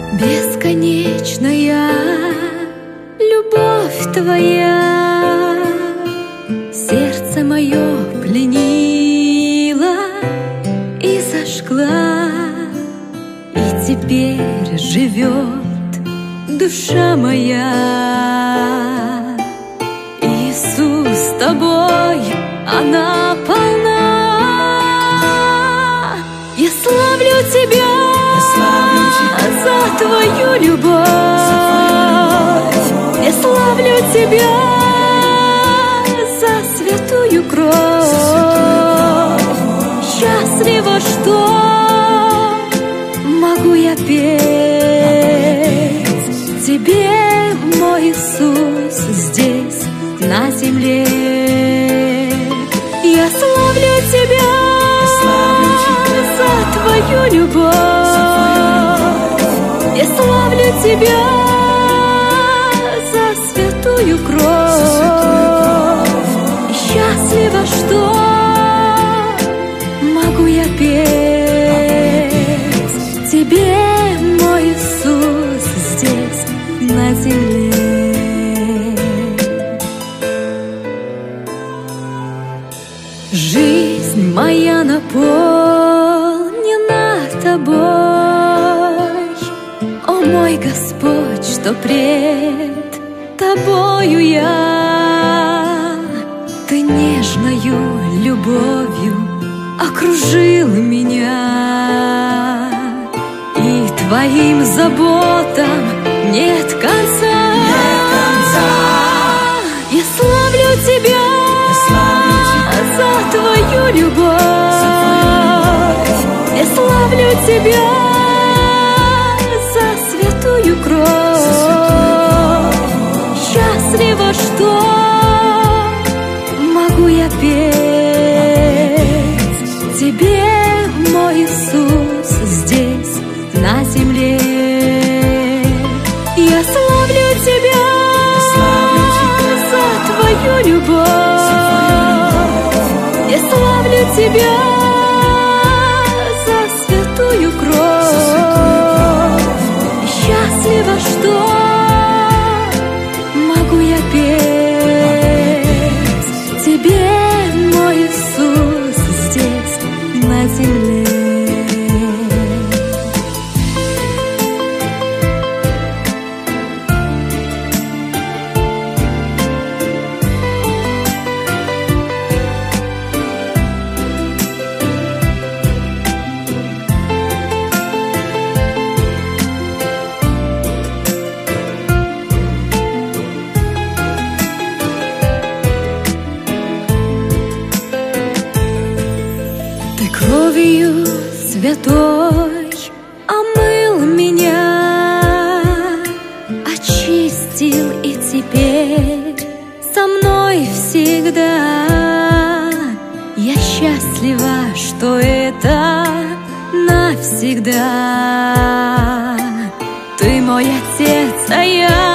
Бесконечная любовь твоя сердце мое пленила и зажгла, и теперь живет душа моя. Иисус, с тобой она полна. Я славлю Тебя за Твою любовь. Я славлю Тебя за святую кровь. Счастлива, что могу я петь Тебе, мой Иисус, здесь, на земле. Я славлю Тебя за Твою любовь. Я славлю Тебя за святую кровь. Счастлива, что могу я петь Тебе, мой Иисус, здесь, на земле. Жизнь моя наполнена Тобой, о мой Господь, что пред Тобою я. Ты нежною любовью окружил меня, и Твоим заботам нет конца. Я славлю Тебя за Твою любовь. Я славлю Тебя за святую кровь. Счастлива, что могу я петь Тебе, мой Иисус, здесь, на земле. Я славлю Тебя за Твою любовь. Я славлю Тебя за святую кровь. Счастлива, что могу я петь Тебе, мой Иисус, здесь, на земле. Кровью святой омыл меня, очистил, и теперь со мной всегда. Я счастлива, что это навсегда. Ты мой Отец, а я